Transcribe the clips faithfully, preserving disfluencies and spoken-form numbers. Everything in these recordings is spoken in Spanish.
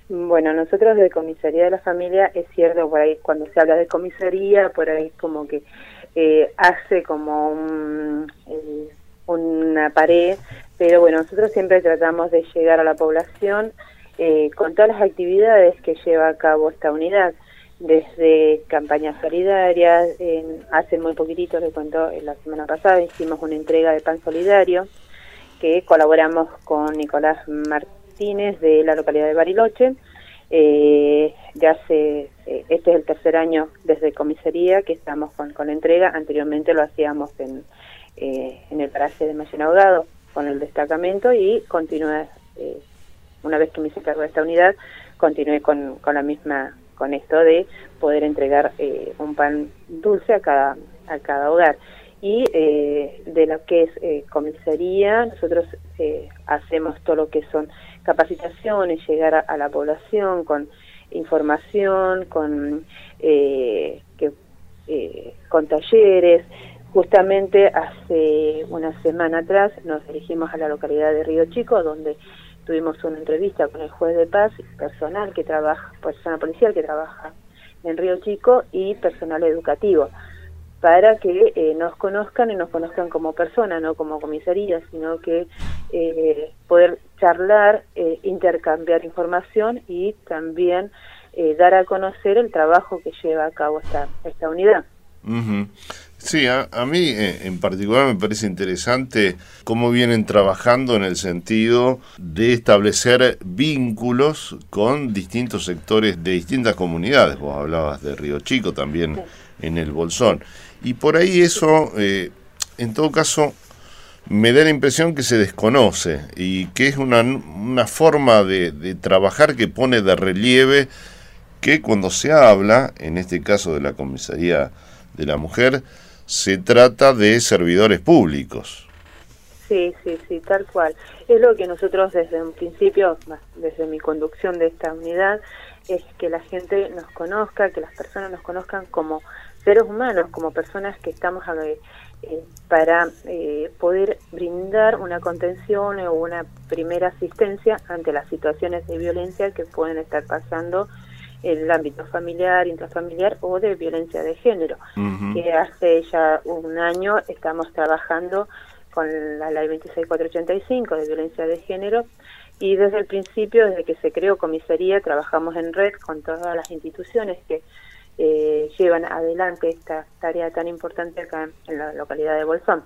Bueno, nosotros de Comisaría de la Familia, es cierto, por ahí cuando se habla de comisaría, por ahí como que eh, hace como un, eh, una pared, pero bueno, nosotros siempre tratamos de llegar a la población eh, con todas las actividades que lleva a cabo esta unidad, desde campañas solidarias, en, hace muy poquitito, le cuento, la semana pasada hicimos una entrega de pan solidario, que colaboramos con Nicolás Martínez de la localidad de Bariloche. Eh, ya hace, eh, este es el tercer año desde comisaría que estamos con, con la entrega. Anteriormente lo hacíamos en, eh, en el paraje de Mallena Ahogado con el destacamento y continué, eh, una vez que me hice cargo de esta unidad, continué con, con la misma, con esto de poder entregar eh, un pan dulce a cada, a cada hogar. Y eh, de lo que es eh, comisaría, nosotros eh, hacemos todo lo que son capacitaciones, llegar a, a la población con información, con, eh, que, eh, con talleres. Justamente hace una semana atrás nos dirigimos a la localidad de Río Chico, donde tuvimos una entrevista con el juez de paz, personal que trabaja, persona policial que trabaja en Río Chico y personal educativo, para que eh, nos conozcan y nos conozcan como persona, no como comisaría, sino que eh, poder charlar, eh, intercambiar información y también eh, dar a conocer el trabajo que lleva a cabo esta, esta unidad. Uh-huh. Sí, a, a mí eh, en particular me parece interesante cómo vienen trabajando en el sentido de establecer vínculos con distintos sectores de distintas comunidades. Vos hablabas de Río Chico, también sí, en el Bolsón. Y por ahí eso, eh, en todo caso, me da la impresión que se desconoce y que es una, una forma de, de trabajar que pone de relieve que cuando se habla, en este caso de la Comisaría de la Mujer, se trata de servidores públicos. Sí, sí, sí, tal cual. Es lo que nosotros desde un principio, desde mi conducción de esta unidad, es que la gente nos conozca, que las personas nos conozcan como seres humanos, como personas que estamos eh, eh, para eh, poder brindar una contención o una primera asistencia ante las situaciones de violencia que pueden estar pasando en el ámbito familiar, intrafamiliar o de violencia de género. Uh-huh. Que hace ya un año estamos trabajando con la ley veintiséis mil cuatrocientos ochenta y cinco de violencia de género, y desde el principio, desde que se creó comisaría, trabajamos en red con todas las instituciones que eh, llevan adelante esta tarea tan importante acá en la localidad de Bolsón.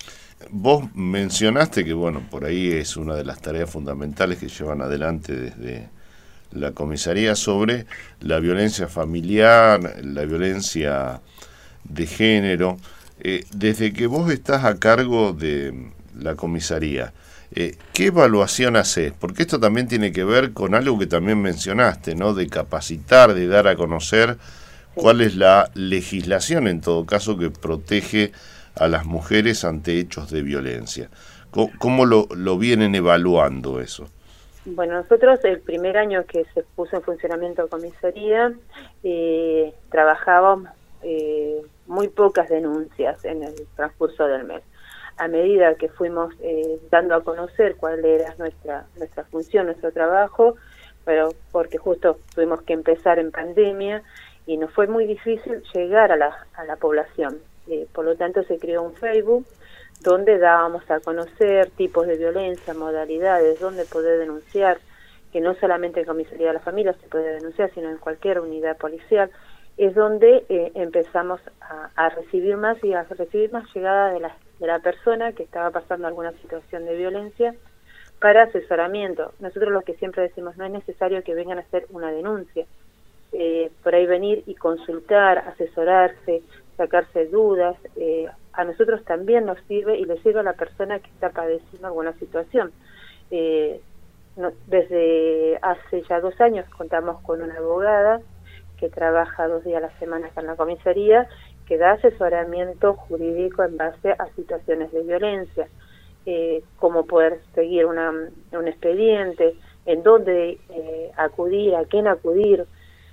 Vos mencionaste que, bueno, por ahí es una de las tareas fundamentales que llevan adelante desde la comisaría sobre la violencia familiar, la violencia de género. Eh, desde que vos estás a cargo de la comisaría, eh, ¿qué evaluación haces? Porque esto también tiene que ver con algo que también mencionaste, ¿no? De capacitar, de dar a conocer cuál es la legislación, en todo caso, que protege a las mujeres ante hechos de violencia. ¿Cómo, cómo lo, lo vienen evaluando eso? Bueno, nosotros el primer año que se puso en funcionamiento comisaría, eh, trabajábamos eh, muy pocas denuncias en el transcurso del mes. A medida que fuimos eh, dando a conocer cuál era nuestra nuestra función, nuestro trabajo, pero porque justo tuvimos que empezar en pandemia y nos fue muy difícil llegar a la, a la población. Eh, por lo tanto, se creó un Facebook donde dábamos a conocer tipos de violencia, modalidades, donde poder denunciar, que no solamente en Comisaría de la Familia se puede denunciar, sino en cualquier unidad policial. Es donde eh, empezamos a, a recibir más y a recibir más llegada de la, de la persona que estaba pasando alguna situación de violencia para asesoramiento. Nosotros lo que siempre decimos, no es necesario que vengan a hacer una denuncia, eh, por ahí venir y consultar, asesorarse, sacarse dudas, eh, a nosotros también nos sirve y le sirve a la persona que está padeciendo alguna situación. Eh, no, desde hace ya dos años contamos con una abogada que trabaja dos días a la semana acá en la comisaría, que da asesoramiento jurídico en base a situaciones de violencia, eh, cómo poder seguir una, un expediente, en dónde eh, acudir, a quién acudir.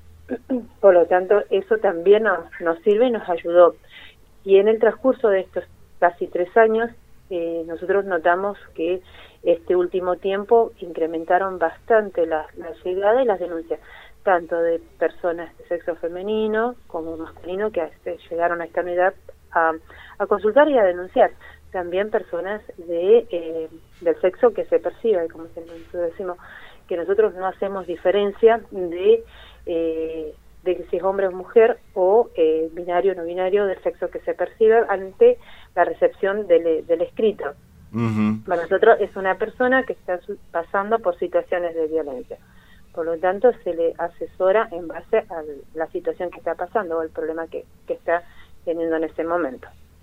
Por lo tanto, eso también nos, nos sirve y nos ayudó. Y en el transcurso de estos casi tres años, eh, nosotros notamos que este último tiempo incrementaron bastante la, la llegada y las denuncias, tanto de personas de sexo femenino como masculino que este, llegaron a esta unidad a, a consultar y a denunciar. También personas de eh, del sexo que se percibe, como nosotros decimos, que nosotros no hacemos diferencia de, eh, de que si es hombre o mujer o eh, binario o no binario del sexo que se percibe ante la recepción del, del escrito. Uh-huh. Para nosotros es una persona que está pasando por situaciones de violencia. Por lo tanto, se le asesora en base a la situación que está pasando o el problema que, que está teniendo en ese momento.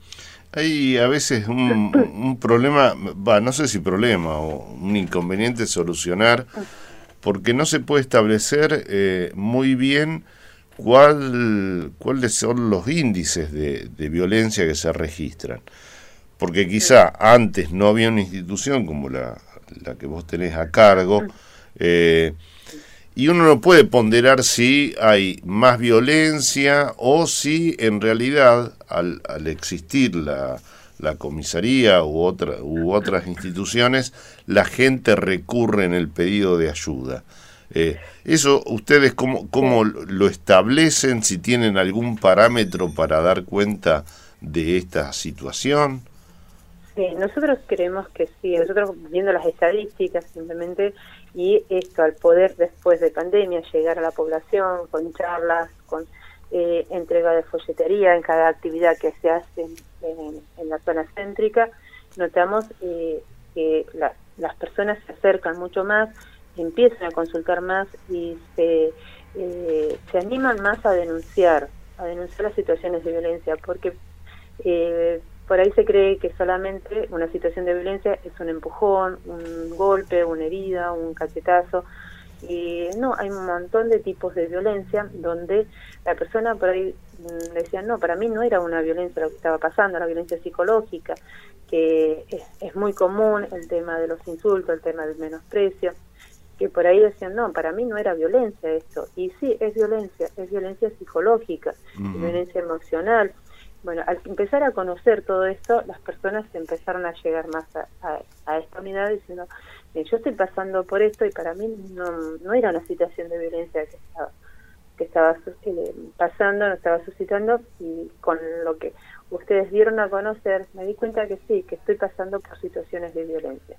Hay a veces un, un problema, va, no sé si problema o un inconveniente a solucionar, porque no se puede establecer eh, muy bien cuál, cuáles son los índices de, de violencia que se registran. Porque quizá antes no había una institución como la, la que vos tenés a cargo, eh, y uno no puede ponderar si hay más violencia o si en realidad al, al existir la, la comisaría u, otra, u otras instituciones, la gente recurre en el pedido de ayuda. Eh, ¿Eso ustedes cómo, cómo lo establecen? Si tienen algún parámetro para dar cuenta de esta situación. Sí, nosotros creemos que sí, nosotros viendo las estadísticas simplemente, y esto al poder después de pandemia llegar a la población con charlas, con eh, entrega de folletería en cada actividad que se hace en, en, en la zona céntrica, notamos eh, que la, las personas se acercan mucho más, empiezan a consultar más y se, eh, se animan más a denunciar, a denunciar las situaciones de violencia, porque eh, por ahí se cree que solamente una situación de violencia es un empujón, un golpe, una herida, un cachetazo. Y no, hay un montón de tipos de violencia donde la persona por ahí mmm, decía, no, para mí no era una violencia lo que estaba pasando, la violencia psicológica, que es, es muy común, el tema de los insultos, el tema del menosprecio, que por ahí decían, no, para mí no era violencia esto. Y sí, es violencia, es violencia psicológica, uh-huh. es violencia emocional. Bueno, al empezar a conocer todo esto, las personas empezaron a llegar más a, a, a esta unidad diciendo, yo estoy pasando por esto y para mí no, no era una situación de violencia que estaba, que estaba eh, pasando, no estaba suscitando, y con lo que ustedes dieron a conocer, me di cuenta que sí, que estoy pasando por situaciones de violencia.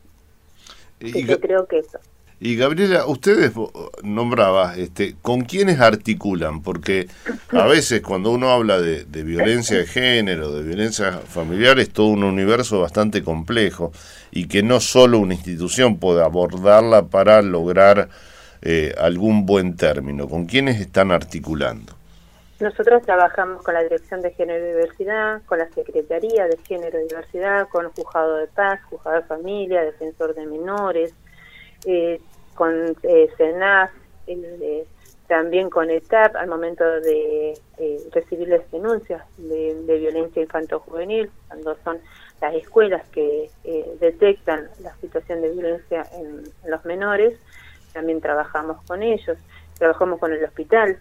Y yo creo que eso. Y Gabriela, ustedes nombrabas, este, ¿con quiénes articulan? Porque a veces cuando uno habla de, de violencia de género, de violencia familiar, es todo un universo bastante complejo y que no solo una institución puede abordarla para lograr eh, algún buen término. ¿Con quiénes están articulando? Nosotros trabajamos con la Dirección de Género y Diversidad, con la Secretaría de Género y Diversidad, con el Juzgado de Paz, Juzgado de Familia, Defensor de Menores, Eh, con eh, SENAF, eh, también con ETAP al momento de eh, recibir las denuncias de, de violencia infanto-juvenil, cuando son las escuelas que eh, detectan la situación de violencia en, en los menores, también trabajamos con ellos, trabajamos con el hospital,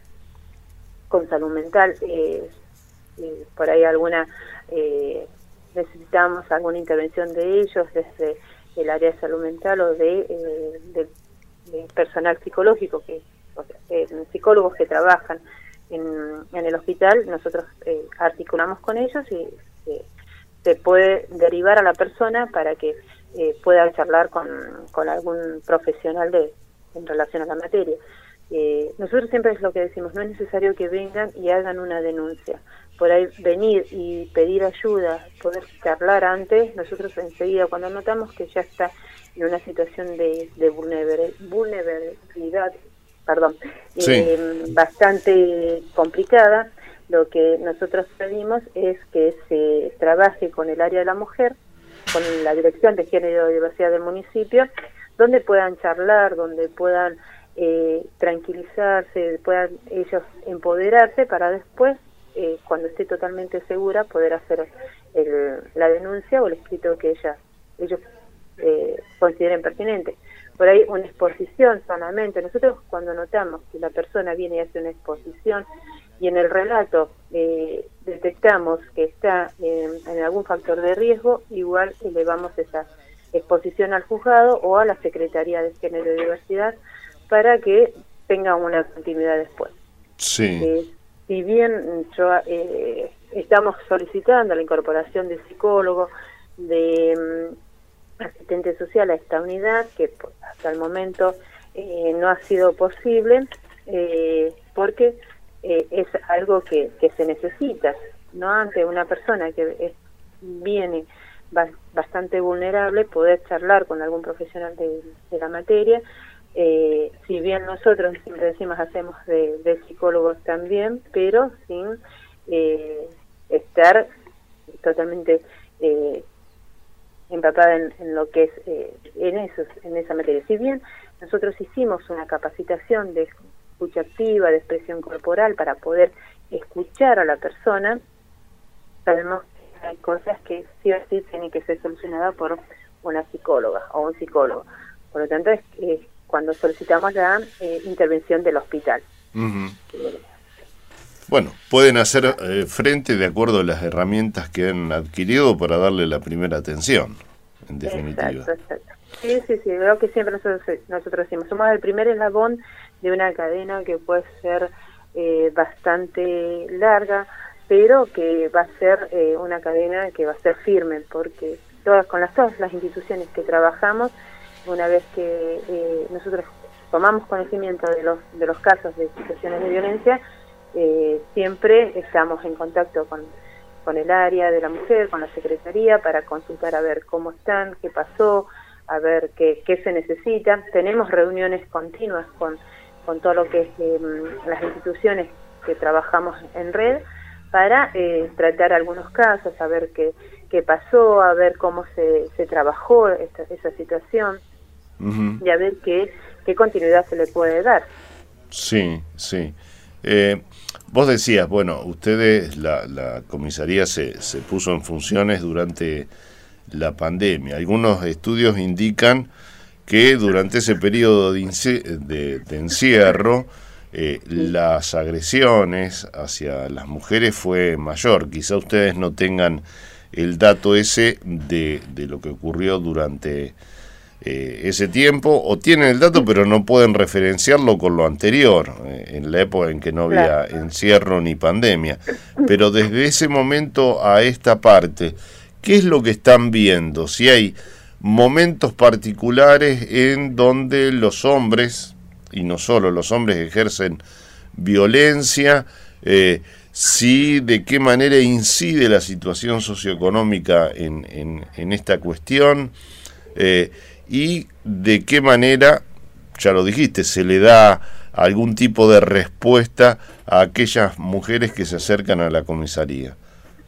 con salud mental, eh, eh, por ahí alguna eh, necesitamos alguna intervención de ellos desde el área de salud mental o de, eh, de, de personal psicológico, que o sea, eh, psicólogos que trabajan en, en el hospital, nosotros eh, articulamos con ellos y eh, se puede derivar a la persona para que eh, pueda charlar con, con algún profesional de en relación a la materia. Eh, nosotros siempre es lo que decimos, no es necesario que vengan y hagan una denuncia. Por ahí venir y pedir ayuda, poder charlar antes, nosotros enseguida cuando notamos que ya está en una situación de, de vulnerabilidad, perdón, sí. eh, bastante complicada, lo que nosotros pedimos es que se trabaje con el área de la mujer, con la Dirección de Género y Diversidad del municipio, donde puedan charlar, donde puedan eh, tranquilizarse, puedan ellos empoderarse para después, Eh, cuando esté totalmente segura, poder hacer el, la denuncia o el escrito que ella, ellos eh, consideren pertinente. Por ahí una exposición solamente. Nosotros cuando notamos que la persona viene y hace una exposición y en el relato eh, detectamos que está en, en algún factor de riesgo, igual elevamos esa exposición al juzgado o a la Secretaría de Género y Diversidad para que tenga una continuidad después. Sí. Eh, si bien yo, eh, estamos solicitando la incorporación de psicólogos, de um, asistente social a esta unidad, que hasta el momento eh, no ha sido posible, eh, porque eh, es algo que, que se necesita, ¿no? Ante una persona que es, viene ba bastante vulnerable, poder charlar con algún profesional de, de la materia. Eh, si bien nosotros siempre decimos hacemos de, de psicólogos también, pero sin eh, estar totalmente eh, empapada en, en lo que es eh, en esos, en esa materia. Si bien nosotros hicimos una capacitación de escucha activa, de expresión corporal para poder escuchar a la persona, sabemos que hay cosas que sí o sí tienen que ser solucionadas por una psicóloga o un psicólogo. Por lo tanto, es, es cuando solicitamos la eh, intervención del hospital. Uh-huh. Bueno, pueden hacer eh, frente de acuerdo a las herramientas que han adquirido para darle la primera atención, en definitiva. Exacto, exacto. Sí, sí, sí, veo que siempre nosotros, nosotros decimos, somos el primer eslabón de una cadena que puede ser eh, bastante larga, pero que va a ser eh, una cadena que va a ser firme, porque todas con las todas las instituciones que trabajamos, una vez que eh, nosotros tomamos conocimiento de los de los casos de situaciones de violencia, eh, siempre estamos en contacto con, con el área de la mujer, con la secretaría, para consultar a ver cómo están, qué pasó, a ver qué, qué se necesita. Tenemos reuniones continuas con, con todo lo que es eh, las instituciones que trabajamos en red, para eh, tratar algunos casos, a ver qué, qué pasó, a ver cómo se, se trabajó esta, esa situación. Uh-huh. Y a ver qué, qué continuidad se le puede dar. Sí, sí. Eh, vos decías, bueno, ustedes, la, la comisaría se, se puso en funciones durante la pandemia. Algunos estudios indican que durante ese periodo de, de, de encierro, eh, sí. las agresiones hacia las mujeres fue mayor. Quizá ustedes no tengan el dato ese de, de lo que ocurrió durante Eh, ese tiempo, o tienen el dato pero no pueden referenciarlo con lo anterior, eh, en la época en que no había claro. encierro ni pandemia. Pero desde ese momento a esta parte, ¿qué es lo que están viendo? Si hay momentos particulares en donde los hombres, y no solo los hombres, ejercen violencia, eh, si de qué manera incide la situación socioeconómica en, en, en esta cuestión, eh, y de qué manera, ya lo dijiste, se le da algún tipo de respuesta a aquellas mujeres que se acercan a la comisaría.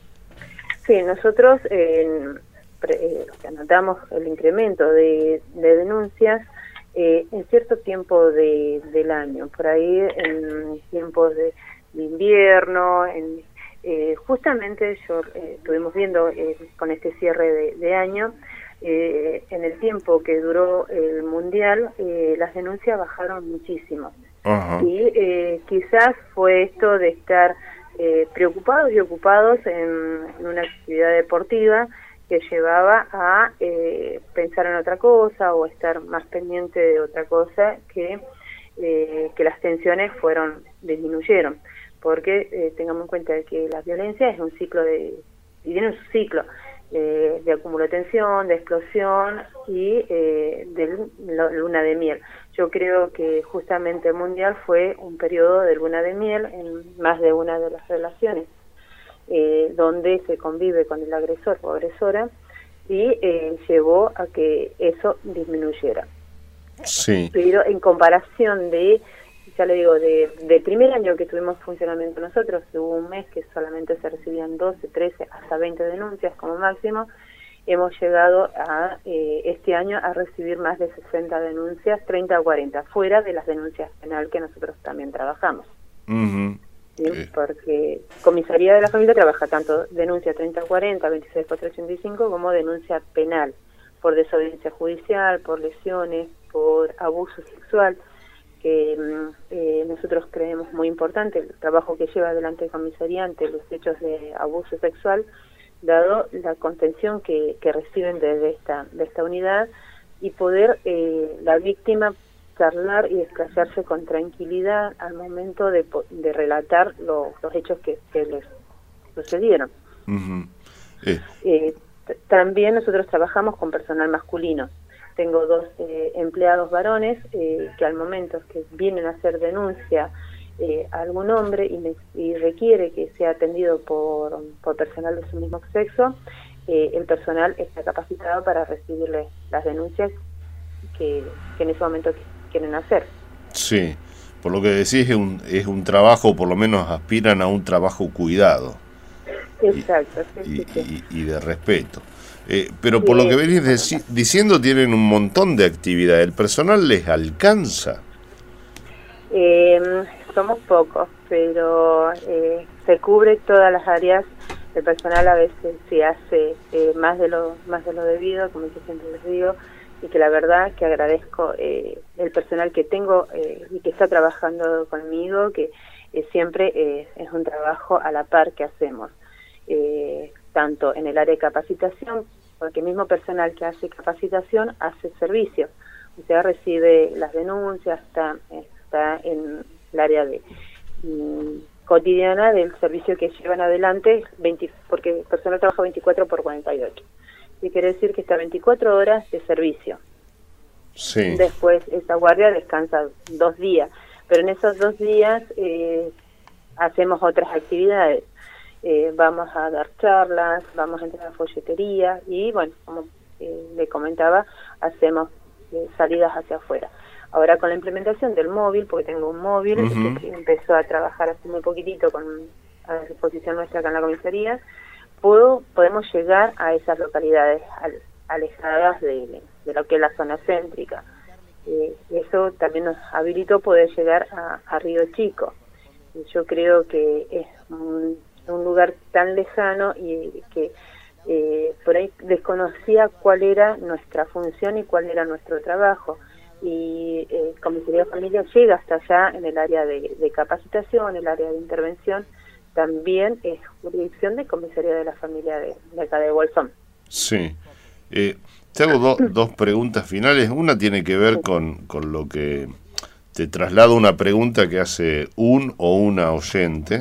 Sí, nosotros eh, eh, anotamos el incremento de, de denuncias eh, en cierto tiempo de, del año, por ahí en tiempos de, de invierno, en, eh, justamente yo eh, estuvimos viendo eh, con este cierre de, de año. Eh, en el tiempo que duró el mundial, eh, las denuncias bajaron muchísimo. Uh-huh. Y eh, quizás fue esto de estar eh, preocupados y ocupados en, en una actividad deportiva que llevaba a eh, pensar en otra cosa o estar más pendiente de otra cosa, que, eh, que las tensiones fueron disminuyeron. Porque eh, tengamos en cuenta que la violencia es un ciclo de, y tiene un ciclo. Eh, de acúmulo de tensión, de explosión y eh, de luna de miel. Yo creo que justamente el mundial fue un periodo de luna de miel en más de una de las relaciones, eh, donde se convive con el agresor o agresora, y eh, llevó a que eso disminuyera. Sí. Pero en comparación de, ya le digo, de, del primer año que tuvimos funcionamiento nosotros, hubo un mes que solamente se recibían doce, trece, hasta veinte denuncias como máximo. Hemos llegado a eh, este año a recibir más de sesenta denuncias, treinta o cuarenta, fuera de las denuncias penal que nosotros también trabajamos. Uh-huh. ¿Sí? Eh. Porque Comisaría de la Familia trabaja tanto denuncia treinta o cuarenta, veintiséis cuatrocientos ochenta y cinco, como denuncia penal, por desobediencia judicial, por lesiones, por abuso sexual, que eh, nosotros creemos muy importante el trabajo que lleva adelante el comisaría ante los hechos de abuso sexual, dado la contención que, que reciben desde esta, de esta unidad, y poder eh, la víctima charlar y explayarse con tranquilidad al momento de, de relatar lo, los hechos que, que les sucedieron. Uh-huh. eh. Eh, también nosotros trabajamos con personal masculino. Tengo dos eh, empleados varones eh, que al momento que vienen a hacer denuncia eh, a algún hombre y, me, y requiere que sea atendido por, por personal de su mismo sexo, eh, el personal está capacitado para recibirle las denuncias que, que en ese momento quieren hacer. Sí, por lo que decís es un, es un trabajo, por lo menos aspiran a un trabajo cuidado. Exacto, y, sí, sí, sí. Y, y de respeto. Eh, pero por sí, lo que venís deci diciendo, tienen un montón de actividad. ¿El personal les alcanza? Eh, somos pocos, pero eh, se cubre todas las áreas. El personal a veces se hace eh, más de lo más de lo debido, como yo siempre les digo, y que la verdad que agradezco eh, el personal que tengo eh, y que está trabajando conmigo, que eh, siempre eh, es un trabajo a la par que hacemos. Eh, tanto en el área de capacitación, porque el mismo personal que hace capacitación hace servicio, o sea, recibe las denuncias, está, está en el área de mm, cotidiana del servicio que llevan adelante, veinte, porque el personal trabaja veinticuatro por cuarenta y ocho, y quiere decir que está veinticuatro horas de servicio. Sí. Después esa guardia descansa dos días, pero en esos dos días eh, hacemos otras actividades. Eh, vamos a dar charlas, vamos a entrar a folletería y, bueno, como eh, le comentaba, hacemos eh, salidas hacia afuera. Ahora con la implementación del móvil, porque tengo un móvil uh-huh. que empezó a trabajar hace muy poquitito con a disposición nuestra acá en la comisaría, puedo, podemos llegar a esas localidades al, alejadas de, de lo que es la zona céntrica. Eh, eso también nos habilitó poder llegar a, a Río Chico. Yo creo que es un un lugar tan lejano y que eh, por ahí desconocía cuál era nuestra función y cuál era nuestro trabajo, y eh, Comisaría de Familia llega hasta allá en el área de, de capacitación, el área de intervención, también es jurisdicción de Comisaría de la Familia de, de acá de Bolsón. Sí, eh, te hago do, dos preguntas finales. Una tiene que ver con, con lo que te traslado, una pregunta que hace un o una oyente.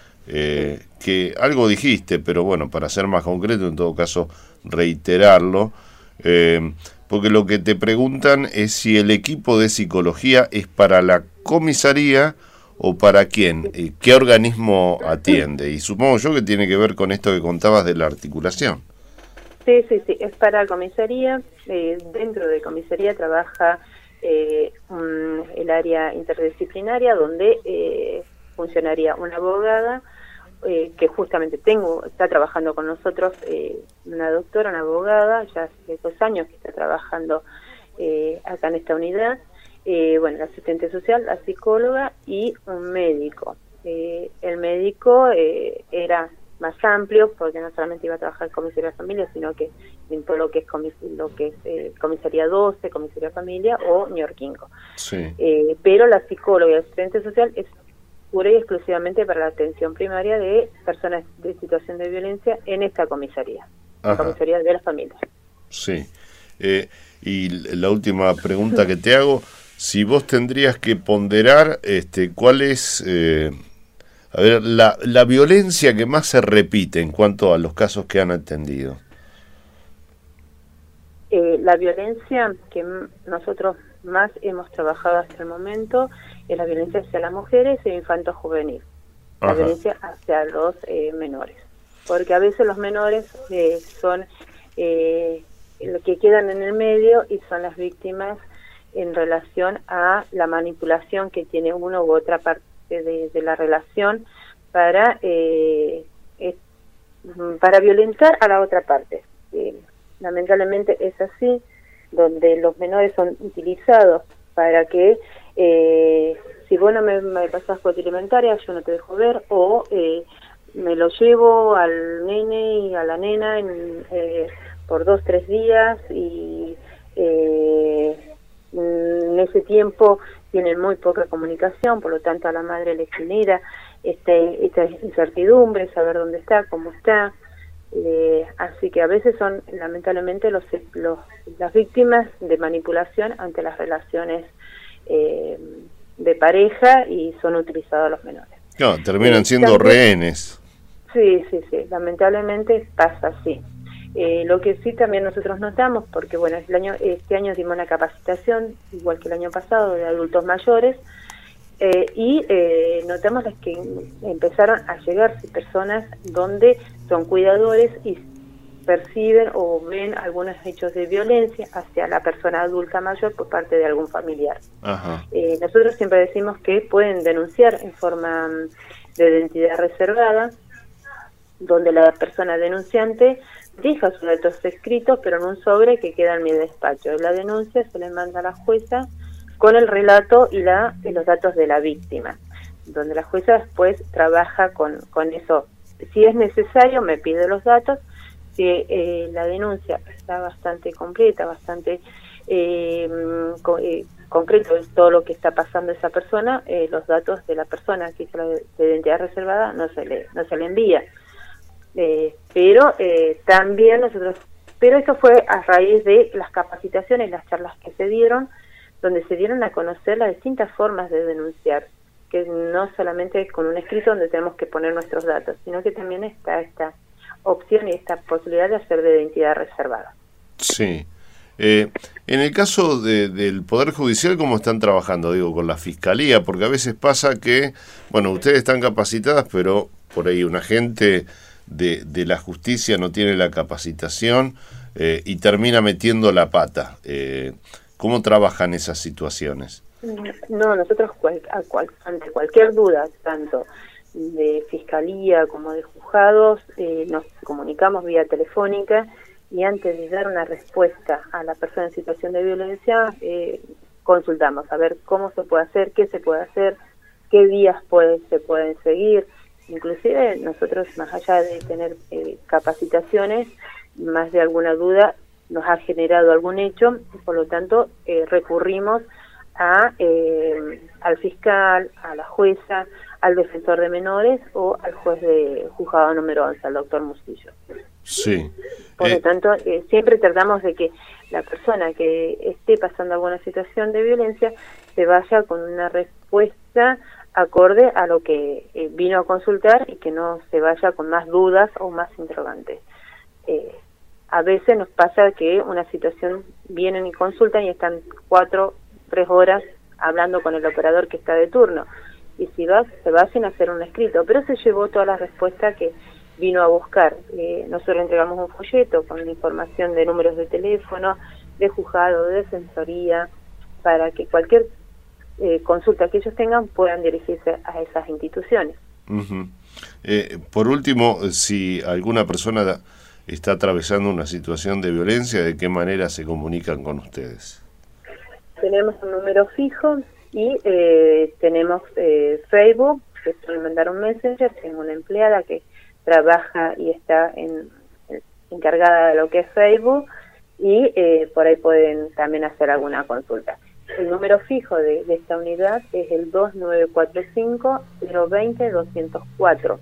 Eh, que algo dijiste, pero bueno, para ser más concreto, en todo caso, reiterarlo, eh, porque lo que te preguntan es si el equipo de psicología es para la comisaría o para quién, eh, qué organismo atiende, y supongo yo que tiene que ver con esto que contabas de la articulación. Sí, sí, sí, es para comisaría. Eh, dentro de comisaría trabaja eh, un, el área interdisciplinaria, donde eh, funcionaría una abogada, eh, que justamente tengo, está trabajando con nosotros, eh, una doctora, una abogada, ya hace dos años que está trabajando eh, acá en esta unidad, eh, bueno, la asistente social, la psicóloga y un médico. Eh, el médico eh, era más amplio, porque no solamente iba a trabajar en comisaría de familia, sino que en todo lo que es comis lo que es eh, comisaría doce, comisaría de familia o ñorquingo. Sí. Eh, pero la psicóloga y el asistente social es pura y exclusivamente para la atención primaria de personas de situación de violencia en esta comisaría, la comisaría de las familias. Sí. Eh, y la última pregunta que te hago, si vos tendrías que ponderar, este, ¿cuál es eh, a ver, la, la violencia que más se repite en cuanto a los casos que han atendido? Eh, la violencia que nosotros más hemos trabajado hasta el momento es la violencia hacia las mujeres e infanto juvenil, la violencia hacia los eh, menores, porque a veces los menores eh, son eh, los que quedan en el medio y son las víctimas en relación a la manipulación que tiene uno u otra parte de, de la relación para eh, eh, para violentar a la otra parte. Eh, lamentablemente es así, donde los menores son utilizados para que eh, si vos no me, me pasás cuota alimentaria, yo no te dejo ver, o eh, me lo llevo al nene y a la nena en, eh, por dos, tres días, y eh, en ese tiempo tienen muy poca comunicación, por lo tanto a la madre le genera este, esta incertidumbre, saber dónde está, cómo está. Eh, así que a veces son lamentablemente los, los las víctimas de manipulación ante las relaciones eh, de pareja y son utilizados los menores. No, terminan Eh, siendo también, rehenes. Sí, sí, sí, lamentablemente pasa así. Eh, lo que sí también nosotros notamos, porque bueno, el año, este año dimos una capacitación, igual que el año pasado, de adultos mayores, eh, y eh, notamos las que empezaron a llegar personas donde son cuidadores y perciben o ven algunos hechos de violencia hacia la persona adulta mayor por parte de algún familiar. Ajá. Eh, nosotros siempre decimos que pueden denunciar en forma de identidad reservada, donde la persona denunciante deja sus datos escritos, pero en un sobre que queda en mi despacho. La denuncia se le manda a la jueza con el relato y, la, y los datos de la víctima, donde la jueza después trabaja con, con eso. Si es necesario, me pide los datos. Si eh, la denuncia está bastante completa, bastante eh, co eh, concreto es todo lo que está pasando a esa persona, eh, los datos de la persona que hizo la de identidad reservada no se le, no se le envía. Eh, pero eh, también nosotros, pero eso fue a raíz de las capacitaciones, las charlas que se dieron, donde se dieron a conocer las distintas formas de denunciar, que no solamente es con un escrito donde tenemos que poner nuestros datos, sino que también está esta opción y esta posibilidad de hacer de identidad reservada. Sí. Eh, en el caso de, del Poder Judicial, ¿cómo están trabajando? Digo, con la Fiscalía, porque a veces pasa que, bueno, ustedes están capacitadas, pero por ahí un agente de, de la justicia no tiene la capacitación eh, y termina metiendo la pata. Eh, ¿Cómo trabajan esas situaciones? No, nosotros cual, a cual, ante cualquier duda, tanto de Fiscalía como de juzgados, eh, nos comunicamos vía telefónica y antes de dar una respuesta a la persona en situación de violencia, eh, consultamos a ver cómo se puede hacer, qué se puede hacer, qué vías puede, se pueden seguir. Inclusive nosotros, más allá de tener eh, capacitaciones, más de alguna duda nos ha generado algún hecho, y por lo tanto eh, recurrimos a eh, al fiscal, a la jueza, al defensor de menores o al juez de juzgado número once, al doctor Mustillo. Sí. Por eh, lo tanto, eh, siempre tratamos de que la persona que esté pasando alguna situación de violencia se vaya con una respuesta acorde a lo que eh, vino a consultar y que no se vaya con más dudas o más interrogantes. Eh, a veces nos pasa que una situación vienen y consultan y están cuatro, tres horas hablando con el operador que está de turno. Y si vas, se vayan a hacer un escrito, pero se llevó toda la respuesta que vino a buscar. Eh, nosotros le entregamos un folleto con información de números de teléfono, de juzgado, de defensoría, para que cualquier eh, consulta que ellos tengan puedan dirigirse a esas instituciones. Uh-huh. eh, por último, si alguna persona está atravesando una situación de violencia, ¿de qué manera se comunican con ustedes? Tenemos un número fijo y eh, tenemos eh, Facebook, que suelen mandar un messenger. Tengo una empleada que trabaja y está en, en, encargada de lo que es Facebook y eh, por ahí pueden también hacer alguna consulta. El número fijo de, de esta unidad es el dos nueve cuatro cinco, cero dos cero, dos cero cuatro.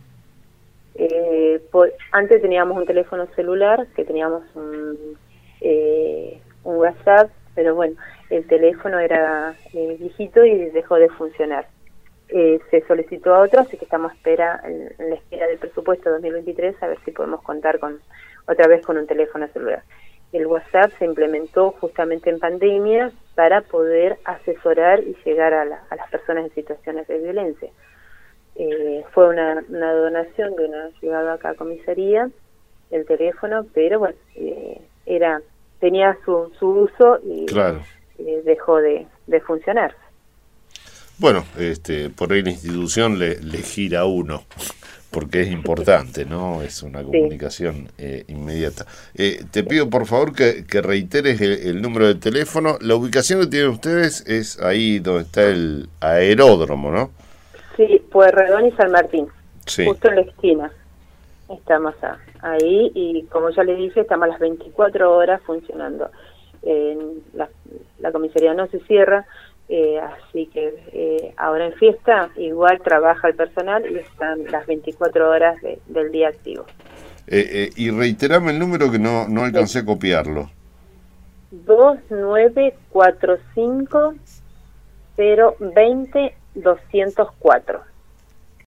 Eh, por, antes teníamos un teléfono celular, que teníamos un, eh, un WhatsApp, pero bueno, el teléfono era eh, viejito y dejó de funcionar. Eh, se solicitó a otro, así que estamos espera, en, en la espera del presupuesto dos mil veintitrés a ver si podemos contar con otra vez con un teléfono celular. El WhatsApp se implementó justamente en pandemia para poder asesorar y llegar a, la, a las personas en situaciones de violencia. Eh, fue una, una donación de una llegada acá a comisaría, el teléfono, pero bueno, eh, era tenía su, su uso y claro. eh, dejó de, de funcionar. Bueno, este, por ahí la institución le, le gira a uno, porque es importante, ¿no? Es una comunicación sí. eh, inmediata. Eh, te pido por favor que, que reiteres el, el número de teléfono. La ubicación que tienen ustedes es ahí donde está el aeródromo, ¿no? Sí, Pueyrredón y San Martín, sí. Justo en la esquina. Estamos a, ahí y como ya les dije, estamos a las veinticuatro horas funcionando. Eh, la, la comisaría no se cierra, eh, así que eh, ahora en fiesta igual trabaja el personal y están las veinticuatro horas de, del día activo. eh, y reiterame el número que no, no alcancé a copiarlo. dos nueve cuatro cinco cero dos cero doscientos cuatro.